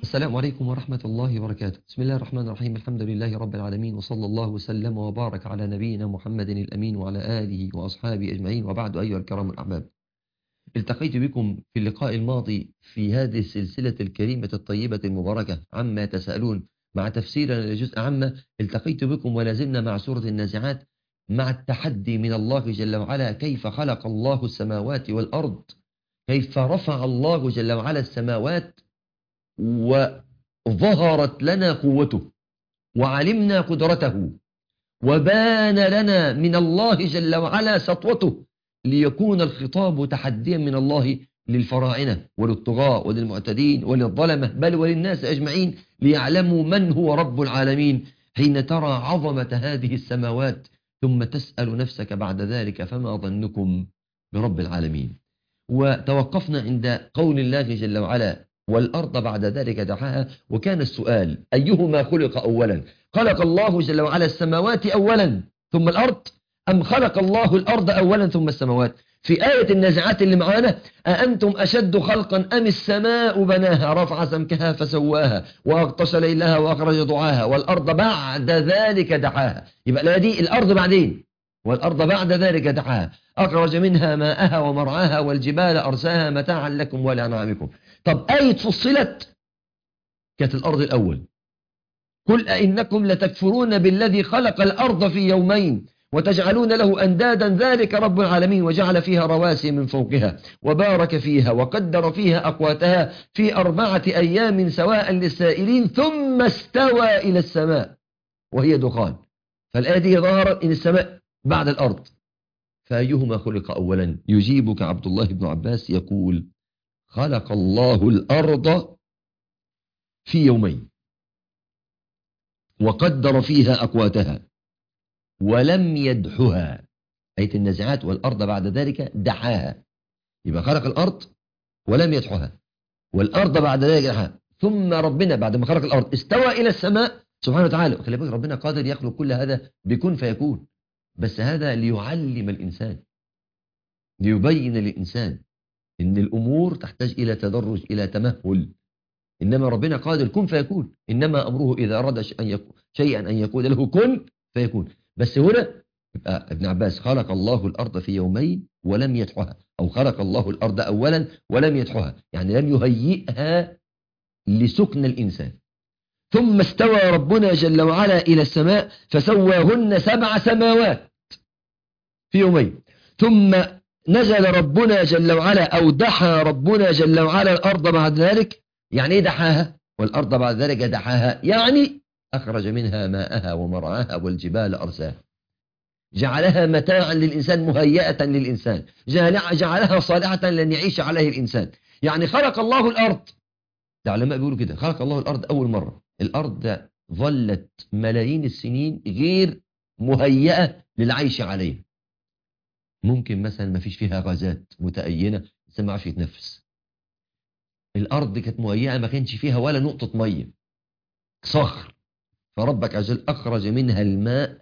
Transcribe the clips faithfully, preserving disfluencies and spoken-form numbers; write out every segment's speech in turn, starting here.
السلام عليكم ورحمة الله وبركاته. بسم الله الرحمن الرحيم. الحمد لله رب العالمين، وصلى الله وسلم وبارك على نبينا محمد الأمين وعلى آله وأصحابه أجمعين، وبعد. أيها الكرام الأحباب، التقيت بكم في اللقاء الماضي في هذه السلسلة الكريمة الطيبة المباركة عما يتساءلون، مع تفسيرنا لجزء عامة. التقيت بكم ولا زلنا مع سورة النازعات، مع التحدي من الله جل وعلا كيف خلق الله السماوات والأرض، كيف رفع الله جل وعلا السماوات وظهرت لنا قوته وعلمنا قدرته، وبان لنا من الله جل وعلا سطوته، ليكون الخطاب تحديا من الله للفراعنة وللطغاة وللمعتدين وللظلمة، بل وللناس أجمعين، ليعلموا من هو رب العالمين. حين ترى عظمة هذه السماوات ثم تسأل نفسك بعد ذلك فما ظنكم برب العالمين. وتوقفنا عند قول الله جل وعلا والأرض بعد ذلك دحاها، وكان السؤال أيهما خلق أولا؟ خلق الله جل وعلا السماوات أولا ثم الأرض، أم خلق الله الأرض أولا ثم السماوات؟ في آية النازعات اللي معانا: أأنتم أشد خلقا أم السماء بناها رفع سمكها فسواها وأغطش ليلها وأخرج ضعاها والأرض بعد ذلك دحاها. يبقى لا دي الأرض بعدين، والأرض بعد ذلك دحاها أخرج منها ماءها ومرعاها والجبال أرساها متاعا لكم ولأنعامكم. طب آية فصلت كانت الأرض الأول: قل أئنكم لتكفرون بالذي خلق الأرض في يومين وتجعلون له أندادا ذلك رب العالمين وجعل فيها رواسي من فوقها وبارك فيها وقدر فيها أقواتها في أربعة أيام سواء للسائلين ثم استوى إلى السماء وهي دخان. فالآية دي ظهرت إن السماء بعد الأرض، فأيهما خلق أولا؟ يجيبك عبد الله بن عباس يقول: خلق الله الأرض في يومين وقدر فيها أقواتها ولم يدحها. آية النازعات: والأرض بعد ذلك دحاها. يبقى خلق الأرض ولم يدحها، والأرض بعد ذلك دحاها، ثم ربنا بعد ما خلق الأرض استوى إلى السماء سبحانه وتعالى. خلي بالك، ربنا قادر يخلق كل هذا بكون فيكون، بس هذا ليعلم الإنسان، ليبين للإنسان إن الأمور تحتاج إلى تدرج، إلى تمهل. إنما ربنا قادر كن فيكون، إنما أمره إذا أراد شيئا أن يقول له كن فيكون. بس هنا يبقى ابن عباس: خلق الله الأرض في يومين ولم يدحها، أو خلق الله الأرض أولا ولم يدحها، يعني لم يهيئها لسكن الإنسان. ثم استوى ربنا جل وعلا إلى السماء فسواهن سبع سماوات في يومين، ثم نزل ربنا جل وعلا أو دحى ربنا جل وعلا الأرض بعد ذلك. يعني ايه دحاها؟ والأرض بعد ذلك دحاها يعني أخرج منها ماءها ومرعاها والجبال أرساها، جعلها متاعا للإنسان، مهيئة للإنسان، جعلها صالحة لأن يعيش عليه الإنسان. يعني خلق الله الأرض، العلماء بيقولوا كده: خلق الله الأرض أول مرة. الأرض ظلت ملايين السنين غير مهيئة للعيش عليها. ممكن مثلا ما فيش فيها غازات متأينة، الإنسان ما عارف يتنفس. الأرض كانت مهيئة، ما كانش فيها ولا نقطة مية، صخر. فربك عز وجل أخرج منها الماء،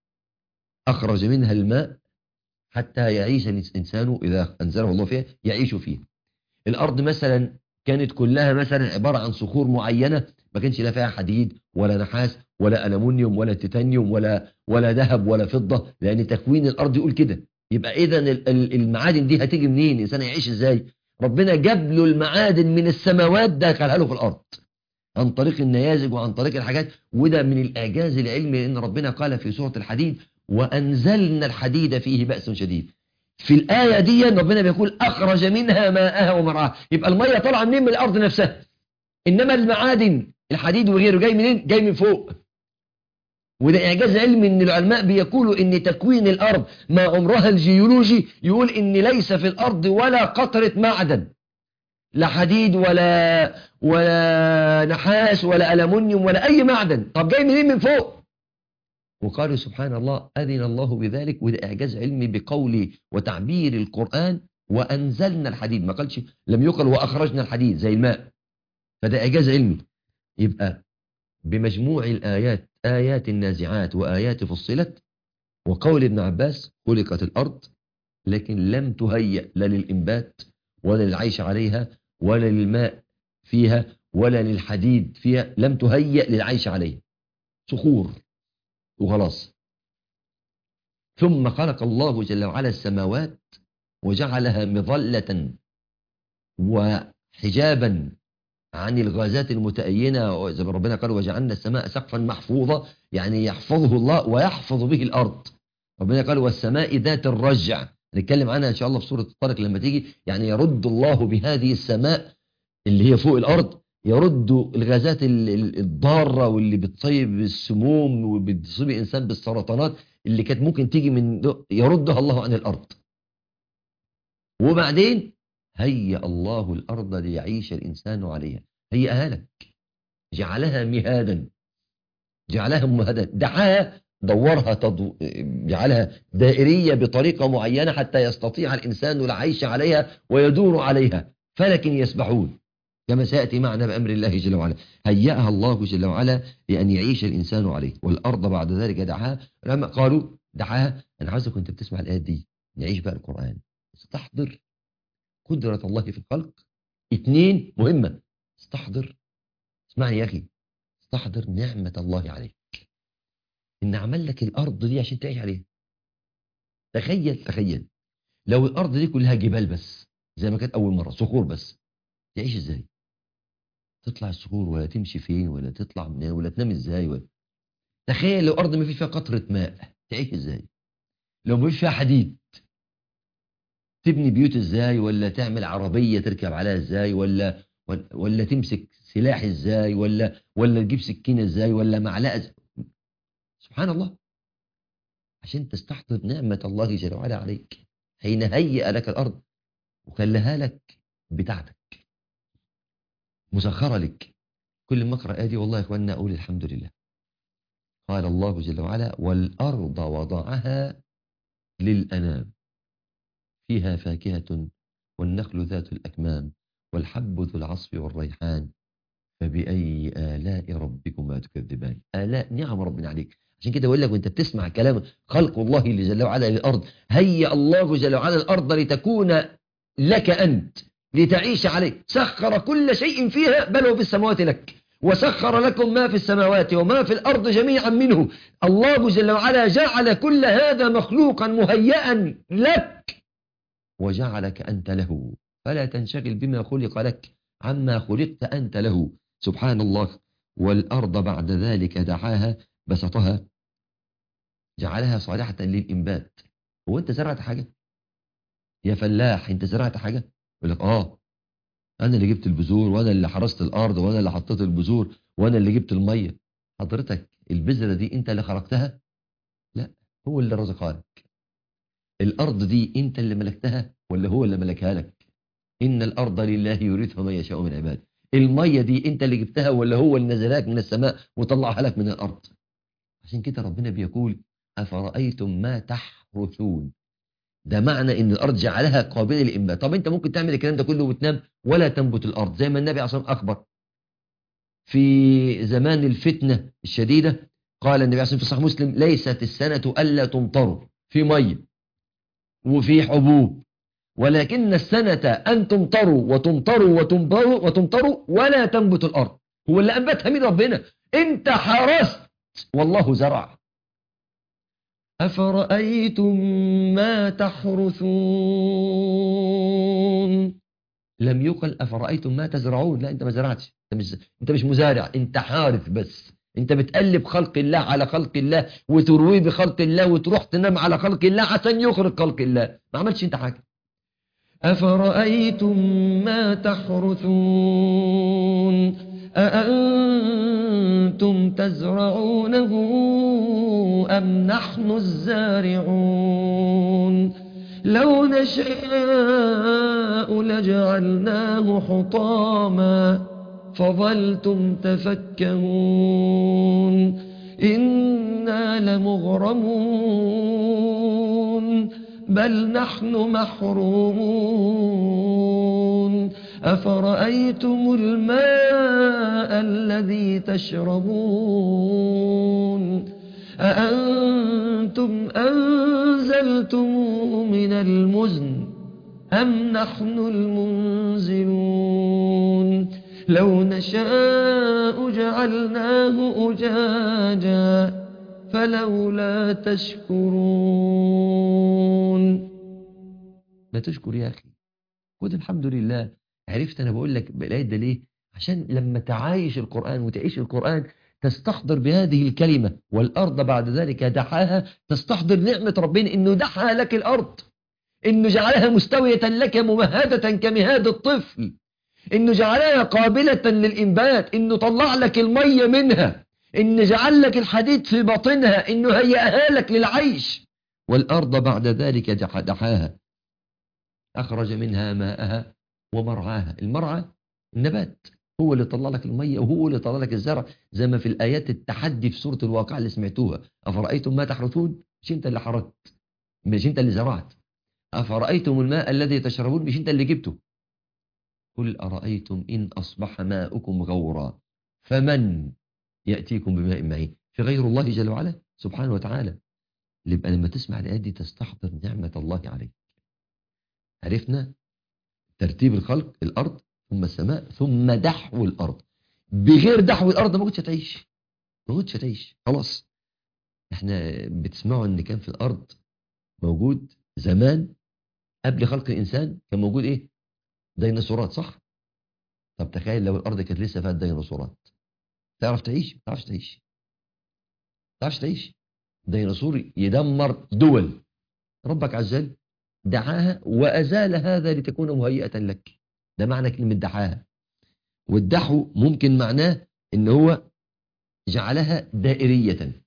أخرج منها الماء حتى يعيش الإنسان إذا أنزله الله فيها يعيش فيه. الأرض مثلا كانت كلها مثلا عبارة عن صخور معينة، ما كانش لا فيها حديد ولا نحاس ولا ألمنيوم ولا تيتانيوم ولا ولا ذهب ولا فضة، لأن تكوين الأرض يقول كده. يبقى إذا المعادن دي هتيجي منين؟ الإنسان يعيش إزاي؟ ربنا جاب له المعادن من السماوات، دخلها له في الأرض عن طريق النيازك وعن طريق الحاجات. وده من الإعجاز العلمي، لأن ربنا قال في سورة الحديد: وأنزلنا الحديد فيه بأس شديد. في الآية دي ربنا بيقول أخرج منها ماءها ومرعاها. يبقى المية طالعة منين؟ من الأرض نفسها. إنما المعادن الحديد وغيره جاي منين؟ جاي من فوق. وده إعجاز علمي، إن العلماء بيقولوا إن تكوين الأرض مع عمرها الجيولوجي يقول إن ليس في الأرض ولا قطرة معدن، لا حديد ولا ولا نحاس ولا ألمنيوم ولا أي معدن. طب جاي منين؟ من فوق. وقالوا سبحان الله أذن الله بذلك. وده إعجاز علمي بقول وتعبير القرآن: وأنزلنا الحديد. ما قالش، لم يقل وأخرجنا الحديد زي الماء. فده إعجاز علمي. يبقى بمجموع الآيات، آيات النازعات وآيات فصلت، وقول ابن عباس: خلقت الأرض لكن لم تهيأ لا للإنبات ولا للعيش عليها ولا للماء فيها ولا للحديد فيها، لم تهيأ للعيش عليها، صخور وخلاص. ثم خلق الله جل وعلا السماوات وجعلها مظلة وحجابا عن الغازات المتأينة، زي ما ربنا قال وجعلنا السماء سقفا محفوظا، يعني يحفظه الله ويحفظ به الأرض. ربنا قال والسماء ذات الرجع، نتكلم عنها إن شاء الله في سورة الطارق لما تيجي. يعني يرد الله بهذه السماء اللي هي فوق الأرض، يرد الغازات الضارة واللي بتصيب السموم وبتصيب الإنسان بالسرطانات اللي كانت ممكن تيجي من، يردها الله عن الأرض. وبعدين هيأ الله الأرض ليعيش الإنسان عليها، هيئها لك، جعلها مهادا، جعلها مهادا، دعاها، دورها تضو... جعلها دائرية بطريقة معينة حتى يستطيع الإنسان العيش عليها ويدور عليها، فلك يسبحون كما سيأتي معنا بأمر الله جل وعلا. هيأها الله جل وعلا لأن يعيش الإنسان عليه. والأرض بعد ذلك دعاها، لما قالوا دعاها، أنا عاوزك كنت بتسمع الآيات دي نعيش بقى القرآن، استحضر قدرة الله في الخلق. اثنين مهمة، استحضر، اسمعني يا أخي، استحضر نعمة الله عليك، إن عمل لك الأرض دي عشان تعيش عليها. تخيل تخيل لو الأرض دي كلها جبال بس زي ما كانت أول مرة، صخور بس، تعيش إزاي؟ تطلع الصخور ولا تمشي فين ولا تطلع منين ولا تنام إزاي ولا... تخيل لو أرض ما فيش فيها قطرة ماء، تعيش إزاي؟ لو ما فيش فيها حديد، تبني بيوت إزاي؟ ولا تعمل عربية تركب عليها إزاي؟ ولا ولا, ولا تمسك سلاح إزاي؟ ولا ولا تجيب سكينة إزاي؟ ولا معلقة إزاي؟ سبحان الله. عشان تستحضر نعمة الله جل وعلا عليك حين هيئ لك الأرض وخلها لك بتاعتك مسخرة لك. كل ما أقرأ آدي والله يا إخواننا أقول الحمد لله. قال الله جل وعلا والأرض وضعها للأنام فيها فاكهة والنخل ذات الأكمام والحب ذو العصف والريحان فبأي آلاء ربكما تكذبان. آلاء نعم ربنا عليك. عشان كده بقول لك وانت بتسمع كلام خلق الله جل وعلا للأرض، هيأ الله جل وعلا الأرض لتكون لك أنت لتعيش عليه، سخر كل شيء فيها بل وفي السماوات لك، وسخر لكم ما في السماوات وما في الأرض جميعا منه. الله جل وعلا جعل كل هذا مخلوقا مهيئا لك وجعلك أنت له، فلا تنشغل بما خلق لك عما خلقت أنت له. سبحان الله. والأرض بعد ذلك دعاها، بسطها، جعلها صالحة للإنبات. هو أنت زرعت حاجة يا فلاح؟ أنت زرعت حاجة؟ يقول لك آه أنا اللي جبت البذور وأنا اللي حرست الأرض وأنا اللي حطيت البذور وأنا اللي جبت المية. حضرتك البذرة دي أنت اللي خلقتها؟ لا، هو اللي رزقها لك. الأرض دي أنت اللي ملكتها ولا هو اللي ملكها لك؟ إن الأرض لله يورثها من يشاء من عباده. المية دي أنت اللي جبتها ولا هو اللي نزلها لك من السماء وطلعها لك من الأرض؟ عشان كده ربنا بيقول أفرأيتم ما تحرثون. ده معنى إن الأرض جعلها قابلة للإنبات. طب أنت ممكن تعمل الكلام ده كله وتنام ولا تنبت الأرض، زي ما النبي عليه الصلاة والسلام أخبر في زمان الفتنة الشديدة. قال النبي عليه الصلاة والسلام في صحيح مسلم ليست السنة ألا تمطروا في مية وفي حبوب، ولكن السنة أن تمطروا وتمطروا وتمطروا وتمطروا ولا تنبت الأرض. هو اللي أنبتها من ربنا، أنت حرست والله زرع. أفرأيتم ما تحرثون. لم يقل أفرأيتم ما تزرعون، لا أنت ما زرعتش، أنت مش, أنت مش مزارع، أنت حارث بس. أنت بتقلب خلق الله على خلق الله وترويه بخلق الله وتروح تنام على خلق الله عشان يخرج خلق الله. ما عملتش أنت حاجة. أفرأيتم ما تحرثون أأنتم تزرعونه أم نحن الزارعون لو نشاء لجعلناه حطاما فظلتم تفكهون إنا لمغرمون بل نحن محرومون أفرأيتم الماء الذي تشربون أأنتم أنزلتموه من المزن أم نحن المنزلون لو نشاء جعلناه أجاجا فلولا تشكرون. لا تشكر يا أخي، خد الحمد لله. عرفت أنا بقول لك بالآية ده ليه؟ عشان لما تعايش القرآن وتعيش القرآن تستحضر بهذه الكلمة والأرض بعد ذلك دحاها، تستحضر نعمة ربنا إنه دحى لك الأرض، إنه جعلها مستوية لك ممهدة كمهاد الطفل، إنه جعلها قابلة للإنبات، إنه طلع لك المية منها، إنه جعل لك الحديد في باطنها، إنه هيئها لك للعيش. والأرض بعد ذلك دحاها أخرج منها ماءها ومرعاها. المرعى النبات، هو اللي طلع لك المية وهو اللي طلع لك الزرع، زي ما في الآيات التحدي في سورة الواقع اللي سمعتوها. أفرأيتم ما تحرثون؟ مش أنت اللي حرثت، مش أنت اللي زرعت. أفرأيتم الماء الذي تشربون؟ مش أنت اللي جبته. قل أرأيتم إن أصبح ماؤكم غورا فمن يأتيكم بماء معين؟ في غير الله جل وعلا سبحانه وتعالى. يبقى لما تسمع الآيات دي تستحضر نعمة الله عليك. عرفنا ترتيب الخلق، الأرض ثم السماء ثم دحو الأرض. بغير دحو الأرض ما كنتش هتعيش، ما كنتش هتعيش خلاص. احنا بتسمعوا ان كان في الأرض موجود زمان قبل خلق الإنسان، كان موجود ايه؟ ديناصورات، صح؟ طب تخيل لو الأرض كانت لسه فيها ديناصورات، تعرف تعيش؟ ما تعرفش تعيش، ما تعرفش تعيش. ديناصور يدمر دول. ربك عز وجل دعاها وأزال هذا لتكون مهيئة لك. ده معنى كلمة دعاها. والدحو ممكن معناه ان هو جعلها دائرية.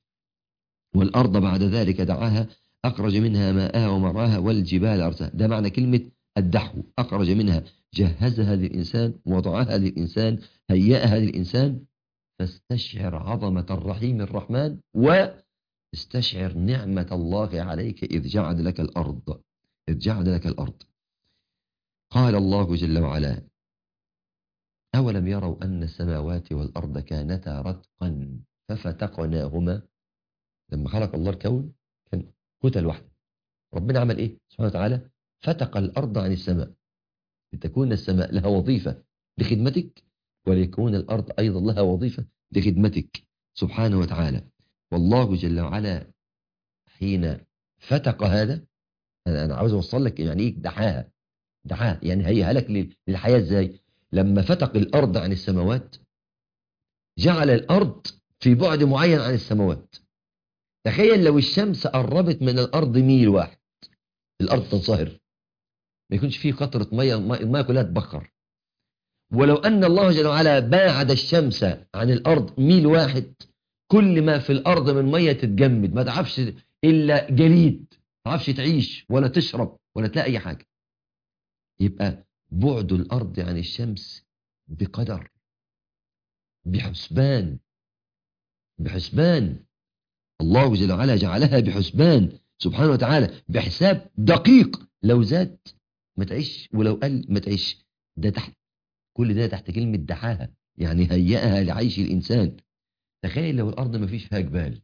والأرض بعد ذلك دعاها أخرج منها ماءها ومرعاها والجبال أرساها. ده معنى كلمة الدحو. أخرج منها، جهزها للإنسان، وضعها للإنسان، هيئها للإنسان. فاستشعر عظمة الرحيم الرحمن، واستشعر نعمة الله عليك إذ جعل لك الأرض، إذ جعل لك الأرض. قال الله جل وعلا: أولم يروا أن السماوات والأرض كانتا رتقا ففتقناهما. لما خلق الله الكون كان كتل واحدة، ربنا عمل إيه سبحانه وتعالى؟ فتق الأرض عن السماء لتكون السماء لها وظيفة لخدمتك، وليكون الأرض أيضا لها وظيفة لخدمتك سبحانه وتعالى. والله جل وعلا حين فتق هذا، أنا عاوز أوصل لك يعني إيه دحاها. دحاها يعني هيها لك للحياة إزاي؟ لما فتق الأرض عن السماوات جعل الأرض في بعد معين عن السماوات. تخيل لو الشمس قربت من الأرض ميل واحد، الأرض تنصهر، ما يكونش فيه قطرة مية، المية كلها تبخر. ولو أن الله جل وعلا باعد الشمس عن الأرض ميل واحد، كل ما في الأرض من مية تتجمد، ما تعرفش إلا جليد، ما تعرفش تعيش ولا تشرب ولا تلاقي أي حاجة. يبقى بعد الأرض عن الشمس بقدر، بحسبان، بحسبان. الله جل وعلا جعلها بحسبان سبحانه وتعالى، بحساب دقيق. لو زاد ما تعيش ولو قل ما تعيش. ده تحت، كل ده تحت كلمة دحاها، يعني هيئها لعيش الإنسان. تخيل لو الأرض ما فيش فيها جبال،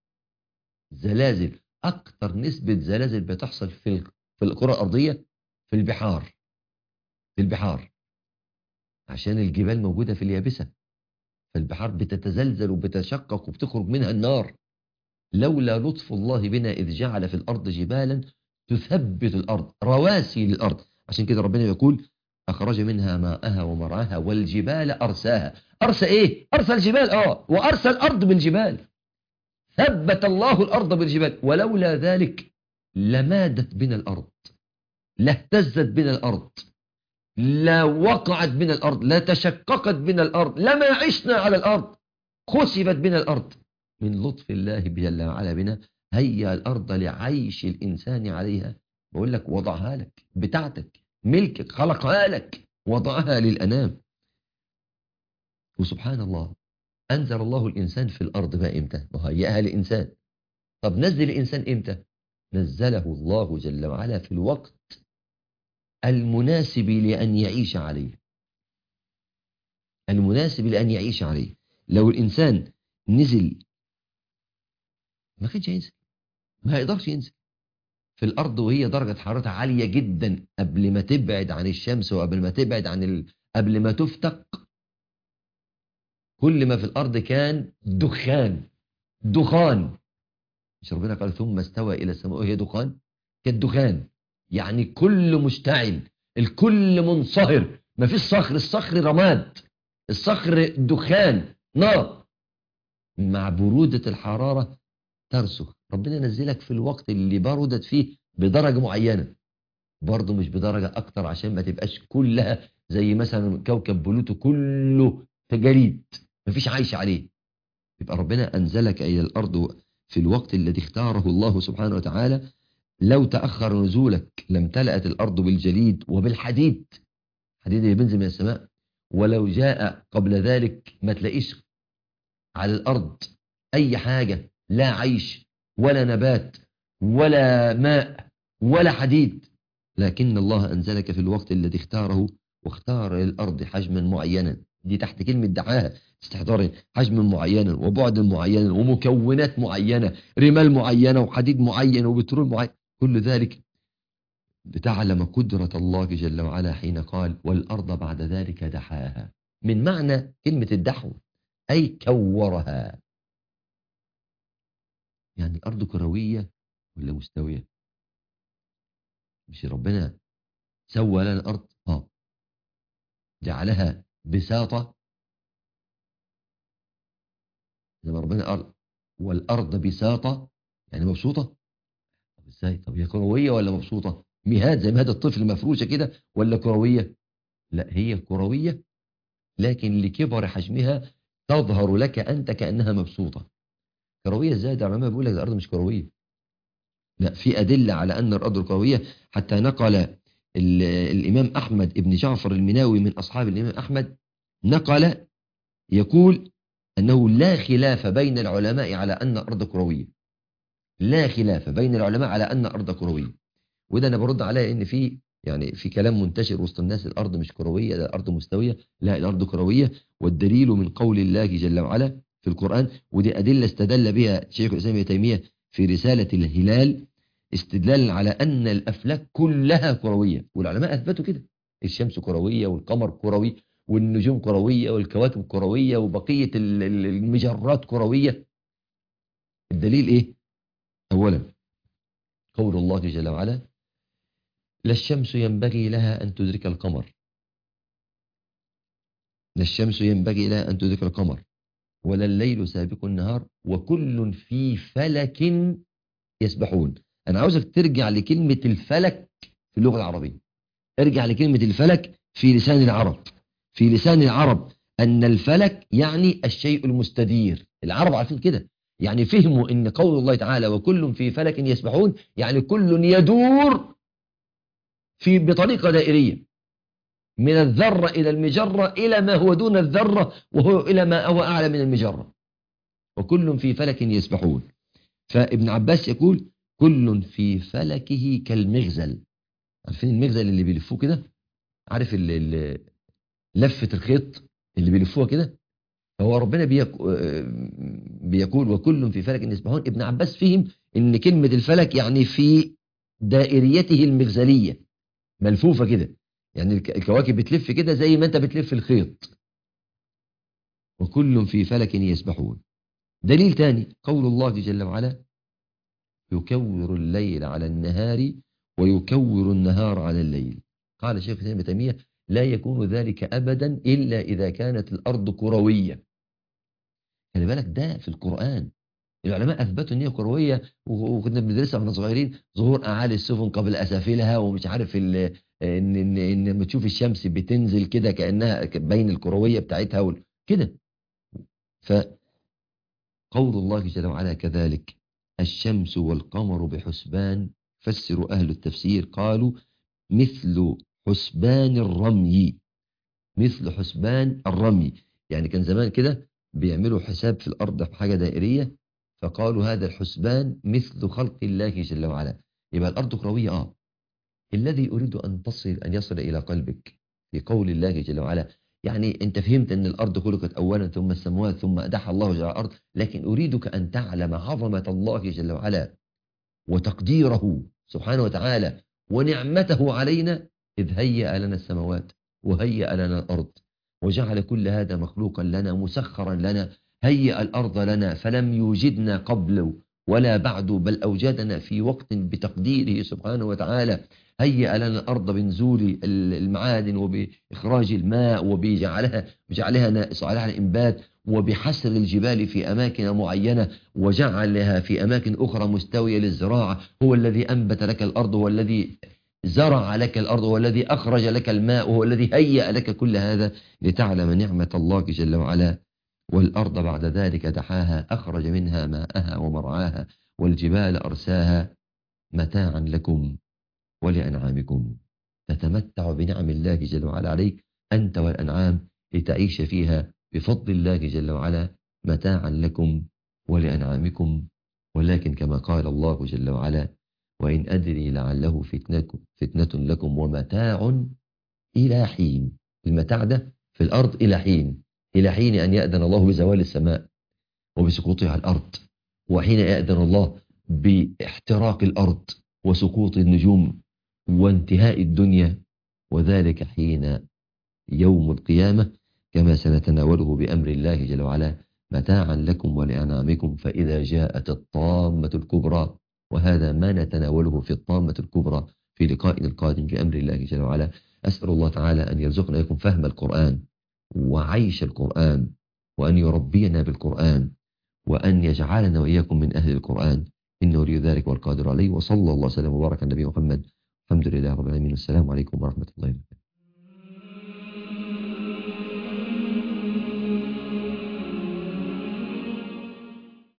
زلازل. أكتر نسبة زلازل بتحصل في في الكرة الأرضية في البحار، في البحار، عشان الجبال موجودة في اليابسة، فالبحار بتتزلزل وبتشقق وبتخرج منها النار. لولا لطف الله بنا إذ جعل في الأرض جبالا تثبت الأرض، رواسي للأرض. عشان كده ربنا يقول: أخرج منها ماءها ومرعاها والجبال أرساها. أرسى إيه؟ أرسى الجبال، آه وأرسى الأرض بالجبال. ثبت الله الأرض بالجبال، ولولا ذلك لمادت بنا الأرض، لاهتزت بنا الأرض، لا وقعت بنا الأرض، لا تشققت بنا الأرض، لما عشنا على الأرض، خسفت بنا الأرض. من لطف الله جل وعلا بنا هيا الأرض لعيش الإنسان عليها. بقول لك وضعها لك، بتاعتك، ملكك، خلقها لك، وضعها للأنام. وسبحان الله، أنزل الله الإنسان في الأرض بقى إمتى؟ وهيئها للإنسان. طب نزل الإنسان إمتى؟ نزله الله جل وعلا في الوقت المناسب لأن يعيش عليه، المناسب لأن يعيش عليه. لو الإنسان نزل ما كانش ينزل، ما يقدرش ينزل في الأرض وهي درجة حرارتها عالية جدا، قبل ما تبعد عن الشمس وقبل ما تبعد عن ال... قبل ما تفتق كل ما في الأرض كان دخان، دخان. مش ربنا قال ثم استوى إلى السماء وهي دخان؟ كالدخان، يعني كل مشتعل، الكل منصهر، ما فيش صخر، الصخر رماد، الصخر دخان نار، مع برودة الحرارة ترسخ. ربنا نزلك في الوقت اللي بردت فيه بدرجة معينة، برضه مش بدرجة أكتر عشان ما تبقاش كلها زي مثلا كوكب بلوتو كله جليد مفيش عايش عليه. يبقى ربنا أنزلك إلى الأرض في الوقت الذي اختاره الله سبحانه وتعالى. لو تأخر نزولك لم تلأت الأرض بالجليد وبالحديد، حديد اللي بينزل من السماء. ولو جاء قبل ذلك ما تلاقيش على الأرض أي حاجة، لا عيش ولا نبات ولا ماء ولا حديد، لكن الله أنزلك في الوقت الذي اختاره، واختار للأرض حجما معينا. دي تحت كلمة دعاها استحضار، حجم معينا وبعد معين ومكونات معينة، رمال معينة وحديد معين وبترول معين، كل ذلك بتعلم قدرة الله جل وعلا حين قال والأرض بعد ذلك دحاها. من معنى كلمة الدحو أي كورها. يعني الأرض كروية ولا مستوية؟ مش ربنا سوى لنا الأرض؟ اه جعلها بساطة. لما ربنا قال والأرض بساطة يعني مبسوطة. طب ازاي؟ طب هي كروية ولا مبسوطة؟ مهاد زي مهاد الطفل مفروشة كده ولا كروية؟ لا هي كروية، لكن لكبر حجمها تظهر لك أنت كأنها مبسوطة. كروية ازاي؟ ده العلماء بيقول لك الأرض مش كروية. لا في أدلة على أن الأرض كروية، حتى نقل ال- الإمام أحمد ابن جعفر المناوي من أصحاب الإمام أحمد، نقل يقول أنه لا خلاف بين العلماء على أن الأرض كروية. لا خلاف بين العلماء على أن الأرض كروية. وده أنا برد عليه إن في يعني في كلام منتشر وسط الناس الأرض مش كروية، ده الأرض مستوية. لا الأرض كروية، والدليل من قول الله جل وعلا في القرآن. ودي أدلة استدل بها شيخ الإسلام ابن تيمية في رسالة الهلال، استدلالا على أن الأفلاك كلها كروية، والعلماء أثبتوا كده. الشمس كروية والقمر كروي والنجوم كروية والكواكب كروية وبقية ال- ال- المجرات كروية. الدليل إيه؟ أولا قول الله جل وعلا لا الشمس ينبغي لها أن تدرك القمر، لا الشمس ينبغي لها أن تدرك القمر ولا الليل سابق النهار وكل في فلك يسبحون. أنا عاوزك ترجع لكلمة الفلك في اللغة العربية. ارجع لكلمة الفلك في لسان العرب. في لسان العرب أن الفلك يعني الشيء المستدير. العرب عارفين كده، يعني فهموا أن قول الله تعالى وكل في فلك يسبحون يعني كل يدور في بطريقة دائرية، من الذرة إلى المجرة إلى ما هو دون الذرة وهو إلى ما هو أعلى من المجرة، وكل في فلك يسبحون. فابن عباس يقول كل في فلكه كالمغزل. عارفين المغزل اللي بيلفوه كده؟ عارف ال- ال- لفة الخيط اللي بيلفوها كده؟ فهو ربنا بيك... بيقول وكل في فلك يسبحون. ابن عباس فهم ان كلمة الفلك يعني في دائريته المغزلية، ملفوفة كده، يعني الك- الكواكب بتلف كده زي ما انت بتلف الخيط. وكل في فلك يسبحون. دليل تاني قول الله جل وعلا يكور الليل على النهار ويكور النهار على الليل. قال شيخ الإسلام ابن تيمية لا يكون ذلك أبدا إلا إذا كانت الأرض كروية. خلي بالك ده في القرآن، العلماء أثبتوا إن هي كروية، و- وكنا بندرسها واحنا صغيرين، ظهور أعالي السفن قبل أسافلها، ومش عارف ال- إن إن إن لما تشوف الشمس بتنزل كده كأنها ك- بين الكروية بتاعتها وال- كده. فقول الله جل وعلا كذلك الشمس والقمر بحسبان. فسروا أهل التفسير قالوا مثل حسبان الرمي، مثل حسبان الرمي. يعني كان زمان كده بيعملوا حساب في الأرض في حاجة دائرية، فقالوا هذا الحسبان مثل خلق الله جل وعلا. يبقى الأرض كروية. آه الذي أريد أن تصل أن يصل إلى قلبك في قول الله جل وعلا، يعني أنت فهمت أن الأرض خلقت أولا ثم السماوات ثم أداح الله جل الأرض، لكن أريدك أن تعلم عظمة الله جل وعلا وتقديره سبحانه وتعالى ونعمته علينا إذ هيأ لنا السماوات وهيأ لنا الأرض وجعل كل هذا مخلوقا لنا مسخرا لنا. هيأ الأرض لنا فلم يوجدنا قبل ولا بعد، بل أوجدنا في وقت بتقديره سبحانه وتعالى. هيأ لنا الأرض بنزول المعادن وبإخراج الماء وبجعلها بجعلها صالحة للإنبات، وبحسر الجبال في أماكن معينة وجعلها في أماكن أخرى مستوية للزراعة. هو الذي أنبت لك الأرض، هو الذي زرع لك الأرض، هو الذي أخرج لك الماء، وهو الذي هيأ لك كل هذا لتعلم نعمة الله جل وعلا. والأرض بعد ذلك دحاها أخرج منها ماءها ومرعاها، والجبال أرساها متاعا لكم ولأنعامكم. تتمتع بنعم الله جل وعلا عليك أنت والأنعام لتعيش فيها بفضل الله جل وعلا متاعا لكم ولأنعامكم. ولكن كما قال الله جل وعلا: وإن أدري لعله فتنة, فتنة لكم ومتاع إلى حين. المتاع ده في الأرض إلى حين، إلى حين أن يأذن الله بزوال السماء وبسقوطها على الأرض، وحين يأذن الله باحتراق الأرض وسقوط النجوم وانتهاء الدنيا، وذلك حين يوم القيامة كما سنتناوله بأمر الله جل وعلا متاعا لكم ولأنعامكم. فإذا جاءت الطامة الكبرى، وهذا ما نتناوله في الطامة الكبرى في لقائنا القادم بأمر الله جل وعلا. أسأل الله تعالى أن يرزقنا لكم فهم القرآن وعيش القرآن، وأن يربينا بالقرآن، وأن يجعلنا وإياكم من أهل القرآن، إنه ولي ذلك والقادر عليه. وصلى الله وسلم وبارك على نبينا محمد. الحمد لله رب العالمين، والسلام عليكم ورحمة الله وبركاته.